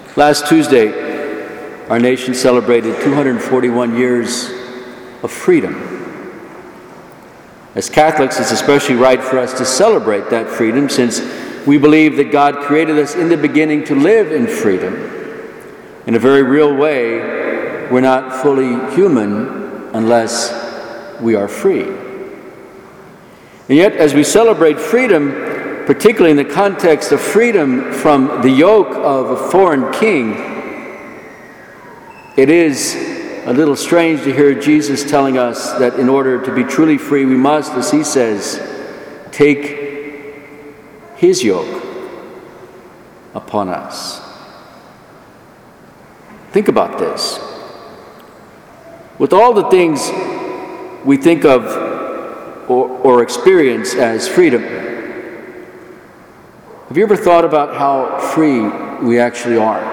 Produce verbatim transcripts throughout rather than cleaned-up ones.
Last Tuesday, our nation celebrated two hundred forty-one years of freedom. As Catholics, it's especially right for us to celebrate that freedom, since we believe that God created us in the beginning to live in freedom. In a very real way, we're not fully human unless we are free. And yet, as we celebrate freedom, particularly in the context of freedom from the yoke of a foreign king, it is a little strange to hear Jesus telling us that in order to be truly free, we must, as he says, take his yoke upon us. Think about this. With all the things we think of or, or experience as freedom, have you ever thought about how free we actually are?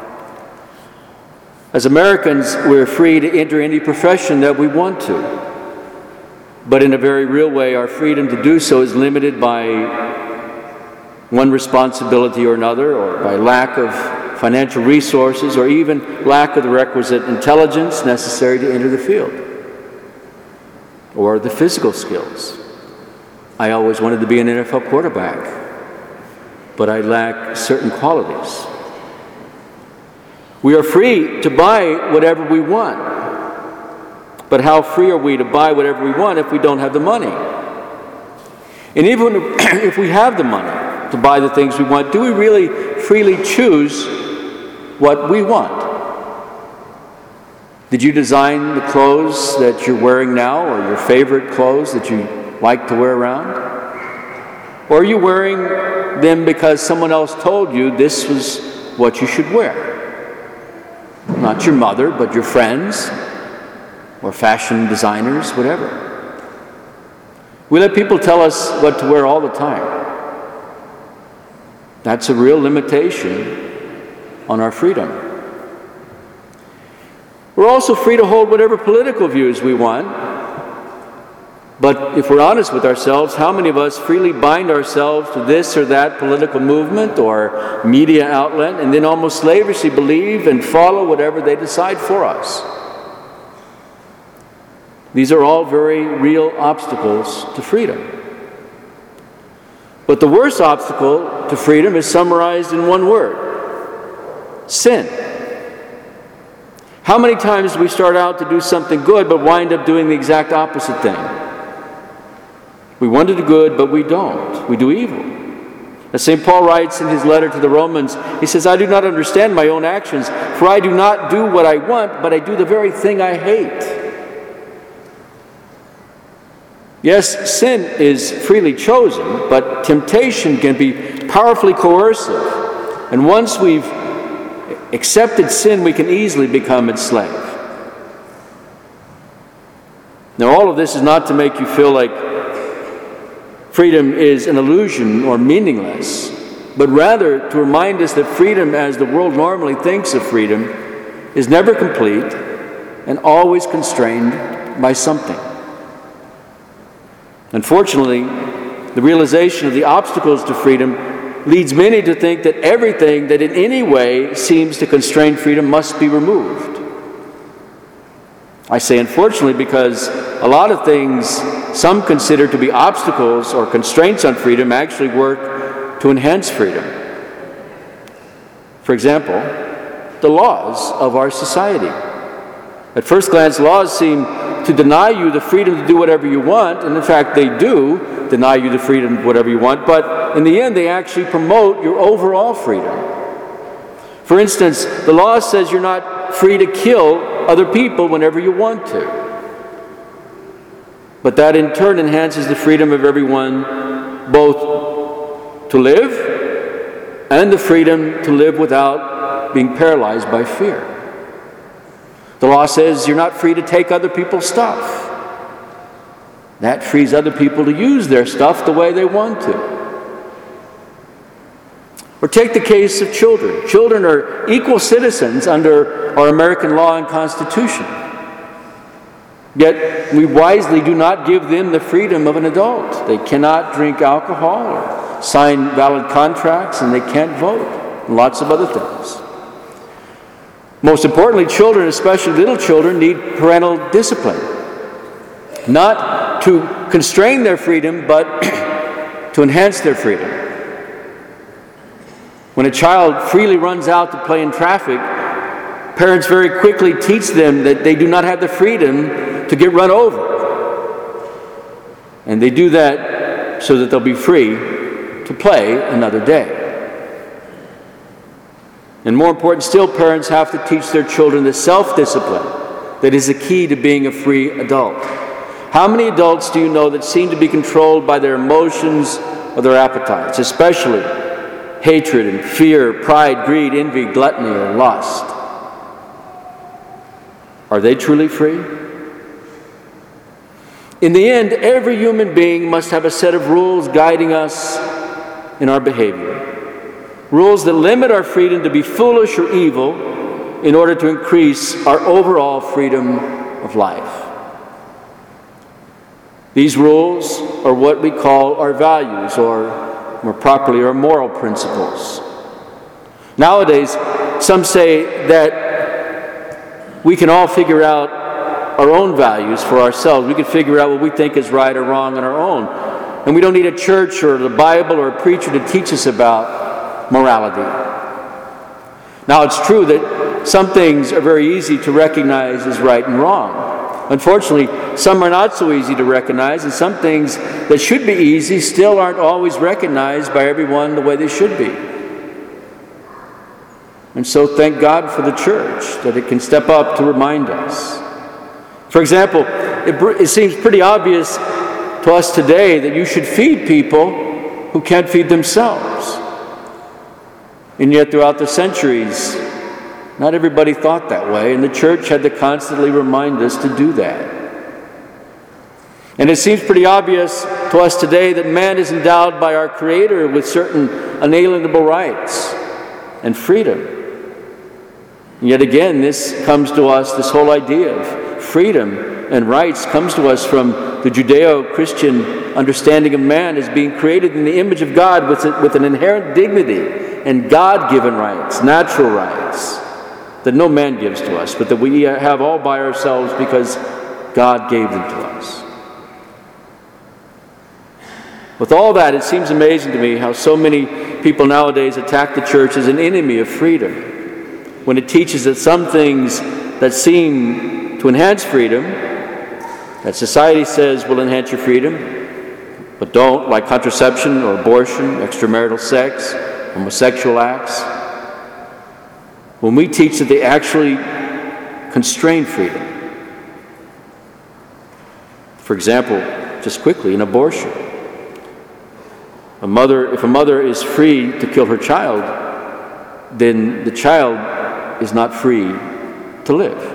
As Americans, we're free to enter any profession that we want to. But in a very real way, our freedom to do so is limited by one responsibility or another, or by lack of financial resources, or even lack of the requisite intelligence necessary to enter the field, or the physical skills. I always wanted to be an N F L quarterback, but I lack certain qualities. We are free to buy whatever we want, but how free are we to buy whatever we want if we don't have the money? And even if we have the money to buy the things we want, do we really freely choose what we want? Did you design the clothes that you're wearing now, or your favorite clothes that you like to wear around? Or are you wearing them because someone else told you this was what you should wear? Not your mother, but your friends, or fashion designers, whatever. We let people tell us what to wear all the time. That's a real limitation on our freedom. We're also free to hold whatever political views we want. But if we're honest with ourselves, how many of us freely bind ourselves to this or that political movement or media outlet, and then almost slavishly believe and follow whatever they decide for us? These are all very real obstacles to freedom. But the worst obstacle to freedom is summarized in one word: sin. How many times do we start out to do something good but wind up doing the exact opposite thing? We want to do good, but we don't. We do evil. As Saint Paul writes in his letter to the Romans, he says, I do not understand my own actions, for I do not do what I want, but I do the very thing I hate. Yes, sin is freely chosen, but temptation can be powerfully coercive. And once we've accepted sin, we can easily become its slave. Now, all of this is not to make you feel like freedom is an illusion or meaningless, but rather to remind us that freedom, as the world normally thinks of freedom, is never complete and always constrained by something. Unfortunately, the realization of the obstacles to freedom leads many to think that everything that in any way seems to constrain freedom must be removed. I say unfortunately because a lot of things some consider to be obstacles or constraints on freedom actually work to enhance freedom. For example, the laws of our society. At first glance, laws seem to deny you the freedom to do whatever you want, and in fact they do deny you the freedom to do whatever you want, but in the end they actually promote your overall freedom. For instance, the law says you're not free to kill other people whenever you want to. But that in turn enhances the freedom of everyone both to live and the freedom to live without being paralyzed by fear. The law says you're not free to take other people's stuff. That frees other people to use their stuff the way they want to. Or take the case of children. Children are equal citizens under our American law and Constitution. Yet we wisely do not give them the freedom of an adult. They cannot drink alcohol or sign valid contracts, and they can't vote, and lots of other things. Most importantly, children, especially little children, need parental discipline. Not to constrain their freedom, but to enhance their freedom. When a child freely runs out to play in traffic, parents very quickly teach them that they do not have the freedom to get run over. And they do that so that they'll be free to play another day. And more important still, parents have to teach their children the self-discipline that is the key to being a free adult. How many adults do you know that seem to be controlled by their emotions or their appetites, especially hatred and fear, pride, greed, envy, gluttony, or lust? Are they truly free? In the end, every human being must have a set of rules guiding us in our behavior. Rules that limit our freedom to be foolish or evil in order to increase our overall freedom of life. These rules are what we call our values, or more properly, our moral principles. Nowadays, some say that we can all figure out our own values for ourselves. We can figure out what we think is right or wrong on our own. And we don't need a church or the Bible or a preacher to teach us about morality. Now, it's true that some things are very easy to recognize as right and wrong. Unfortunately, some are not so easy to recognize, and some things that should be easy still aren't always recognized by everyone the way they should be. And so thank God for the church, that it can step up to remind us. For example, it, it seems pretty obvious to us today that you should feed people who can't feed themselves. And yet throughout the centuries, not everybody thought that way, and the church had to constantly remind us to do that. And it seems pretty obvious to us today that man is endowed by our Creator with certain unalienable rights and freedom. And yet again, this comes to us, this whole idea of freedom and rights comes to us from the Judeo-Christian understanding of man as being created in the image of God with, with an inherent dignity and God-given rights, natural rights, that no man gives to us, but that we have all by ourselves because God gave them to us. With all that, it seems amazing to me how so many people nowadays attack the church as an enemy of freedom, when it teaches that some things that seem to enhance freedom, that society says will enhance your freedom, but don't, like contraception or abortion, extramarital sex, homosexual acts, when we teach that they actually constrain freedom. For example, just quickly, an abortion. A mother, if a mother is free to kill her child, then the child is not free to live.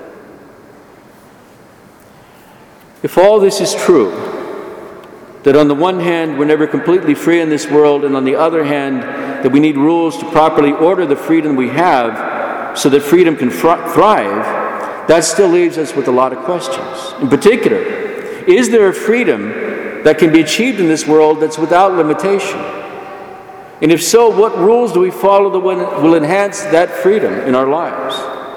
If all this is true, that on the one hand we're never completely free in this world, and on the other hand that we need rules to properly order the freedom we have so that freedom can fr- thrive, that still leaves us with a lot of questions. In particular, is there a freedom that can be achieved in this world that's without limitation? And if so, what rules do we follow that will enhance that freedom in our lives?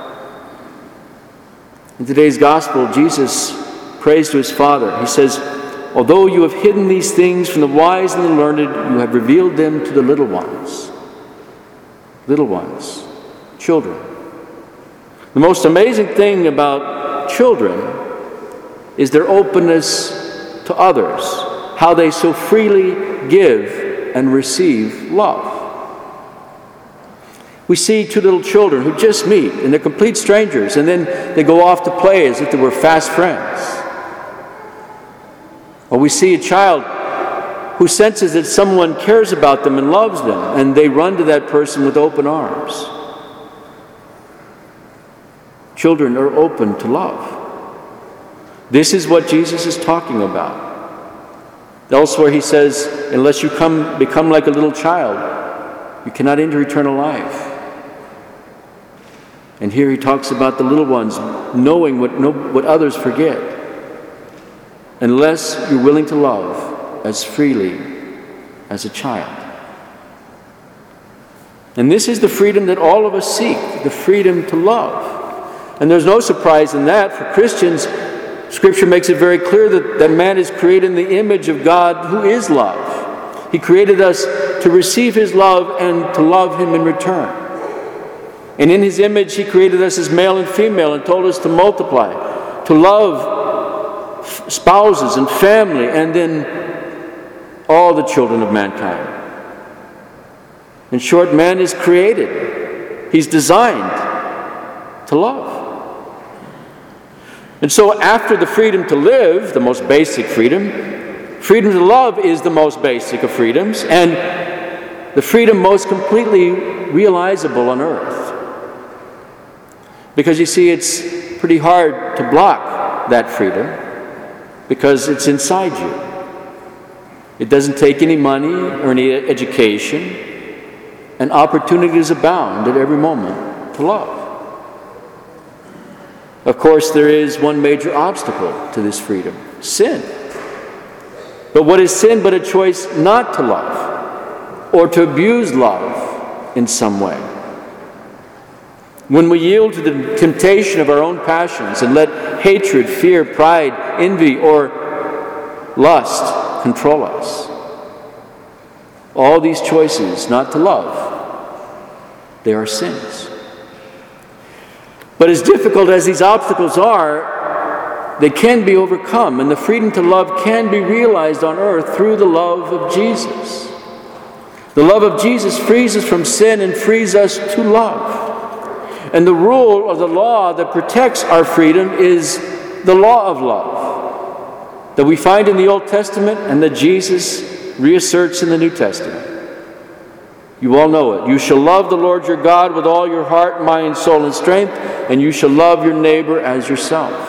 In today's gospel, Jesus prays to his Father. He says, "Although you have hidden these things from the wise and the learned, you have revealed them to the little ones." Little ones, children. The most amazing thing about children is their openness to others, how they so freely give and receive love. We see two little children who just meet, and they're complete strangers, and then they go off to play as if they were fast friends. Or we see a child who senses that someone cares about them and loves them, and they run to that person with open arms. Children are open to love. This is what Jesus is talking about. Elsewhere he says, unless you come become like a little child, you cannot enter eternal life. And here he talks about the little ones knowing what, no, what others forget. Unless you're willing to love as freely as a child. And this is the freedom that all of us seek, the freedom to love. And there's no surprise in that. For Christians, Scripture makes it very clear that, that man is created in the image of God, who is love. He created us to receive His love and to love Him in return. And in His image, He created us as male and female and told us to multiply, to love spouses and family, and then all the children of mankind. In short, man is created. He's designed to love. And so after the freedom to live, the most basic freedom, freedom to love is the most basic of freedoms, and the freedom most completely realizable on earth. Because you see, it's pretty hard to block that freedom because it's inside you. It doesn't take any money or any education, and opportunities abound at every moment to love. Of course, there is one major obstacle to this freedom: sin. But what is sin but a choice not to love or to abuse love in some way? When we yield to the temptation of our own passions and let hatred, fear, pride, envy, or lust control us, all these choices not to love, they are sins. But as difficult as these obstacles are, they can be overcome, and the freedom to love can be realized on earth through the love of Jesus. The love of Jesus frees us from sin and frees us to love. And the rule or the law that protects our freedom is the law of love that we find in the Old Testament and that Jesus reasserts in the New Testament. You all know it. You shall love the Lord your God with all your heart, mind, soul, and strength, and you shall love your neighbor as yourself.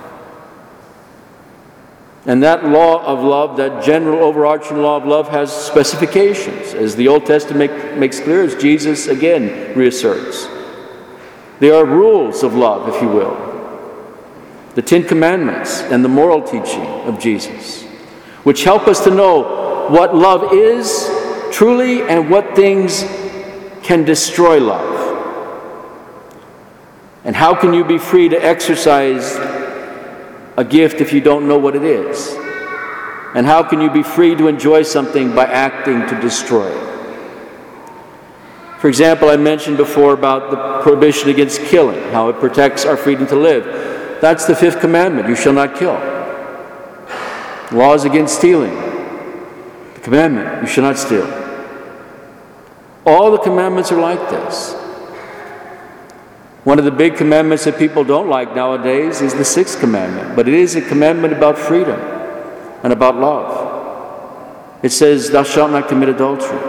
And that law of love, that general overarching law of love, has specifications, as the Old Testament make, makes clear, as Jesus again reasserts. They are rules of love, if you will. The Ten Commandments and the moral teaching of Jesus, which help us to know what love is truly and what things can destroy love. And how can you be free to exercise a gift if you don't know what it is? And how can you be free to enjoy something by acting to destroy it? For example, I mentioned before about the prohibition against killing, how it protects our freedom to live. That's the fifth commandment: you shall not kill. Laws against stealing. The commandment: you shall not steal. All the commandments are like this. One of the big commandments that people don't like nowadays is the sixth commandment, but it is a commandment about freedom and about love. It says, thou shalt not commit adultery.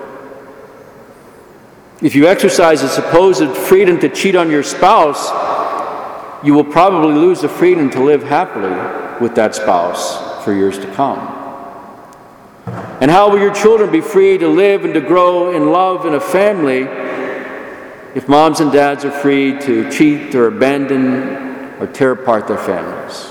If you exercise a supposed freedom to cheat on your spouse, you will probably lose the freedom to live happily with that spouse for years to come. And how will your children be free to live and to grow in love in a family if moms and dads are free to cheat or abandon or tear apart their families?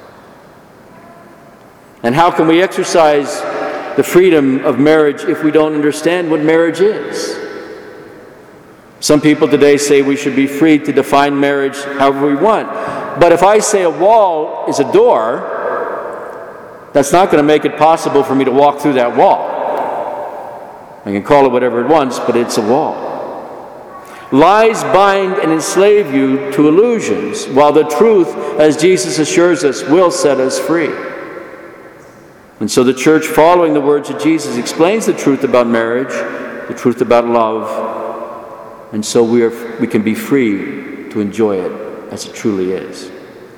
And how can we exercise the freedom of marriage if we don't understand what marriage is? Some people today say we should be free to define marriage however we want. But if I say a wall is a door, that's not going to make it possible for me to walk through that wall. I can call it whatever it wants, but it's a wall. Lies bind and enslave you to illusions, while the truth, as Jesus assures us, will set us free. And so the church, following the words of Jesus, explains the truth about marriage, the truth about love, and so we are we can be free to enjoy it as it truly is.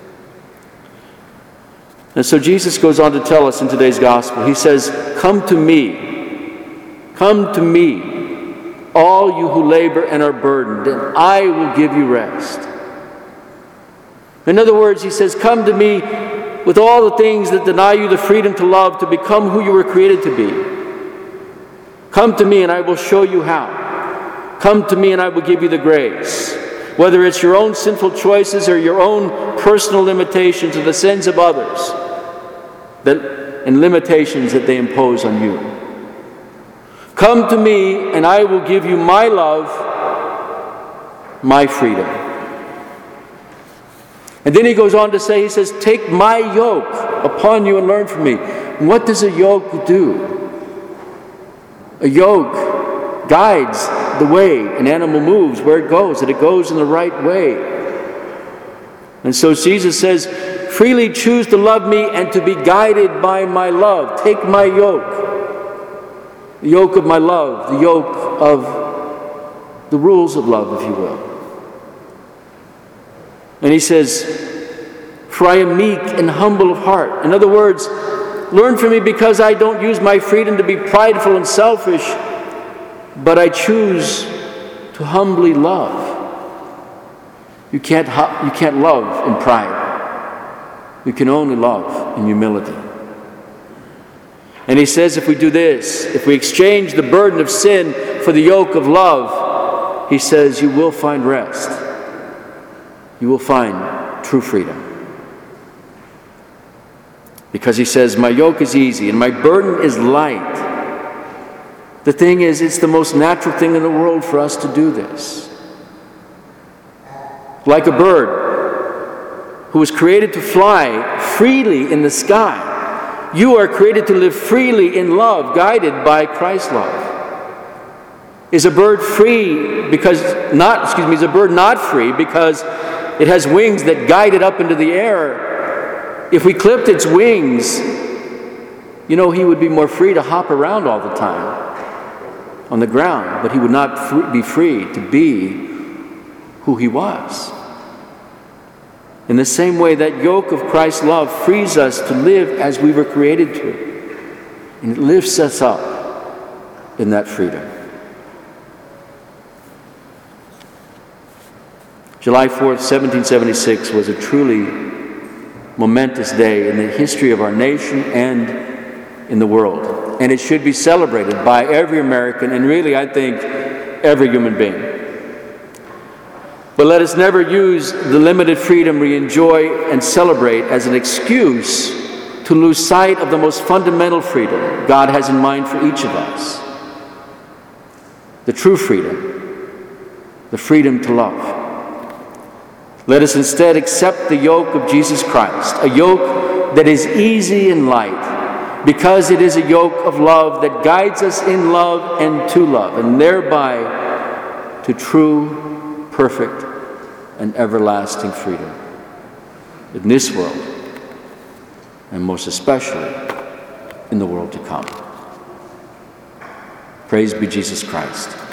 And so Jesus goes on to tell us in today's gospel, he says, come to me, come to me, all you who labor and are burdened, and I will give you rest. In other words, he says, come to me with all the things that deny you the freedom to love, to become who you were created to be. Come to me and I will show you how. Come to me and I will give you the grace. Whether it's your own sinful choices or your own personal limitations or the sins of others that, and limitations that they impose on you. Come to me, and I will give you my love, my freedom. And then he goes on to say, he says, take my yoke upon you and learn from me. What does a yoke do? A yoke guides the way an animal moves, where it goes, that it goes in the right way. And so Jesus says, freely choose to love me and to be guided by my love. Take my yoke, the yoke of my love, the yoke of the rules of love, if you will. And he says, for I am meek and humble of heart. In other words, learn from me because I don't use my freedom to be prideful and selfish, but I choose to humbly love. You can't, you can't love in pride. You can only love in humility. And he says if we do this, if we exchange the burden of sin for the yoke of love, he says you will find rest. You will find true freedom. Because he says, my yoke is easy and my burden is light. The thing is, it's the most natural thing in the world for us to do this. Like a bird who was created to fly freely in the sky, you are created to live freely in love, guided by Christ's love. Is a bird free because not, excuse me, is a bird not free because it has wings that guide it up into the air? If we clipped its wings, you know, he would be more free to hop around all the time on the ground, but he would not free, be free to be who he was. In the same way, that yoke of Christ's love frees us to live as we were created to, and it lifts us up in that freedom. July fourth, seventeen seventy-six was a truly momentous day in the history of our nation and in the world. And it should be celebrated by every American and really, I think, every human being. But let us never use the limited freedom we enjoy and celebrate as an excuse to lose sight of the most fundamental freedom God has in mind for each of us. The true freedom, the freedom to love. Let us instead accept the yoke of Jesus Christ, a yoke that is easy and light, because it is a yoke of love that guides us in love and to love, and thereby to true, perfect, and everlasting freedom in this world, and most especially in the world to come. Praise be Jesus Christ.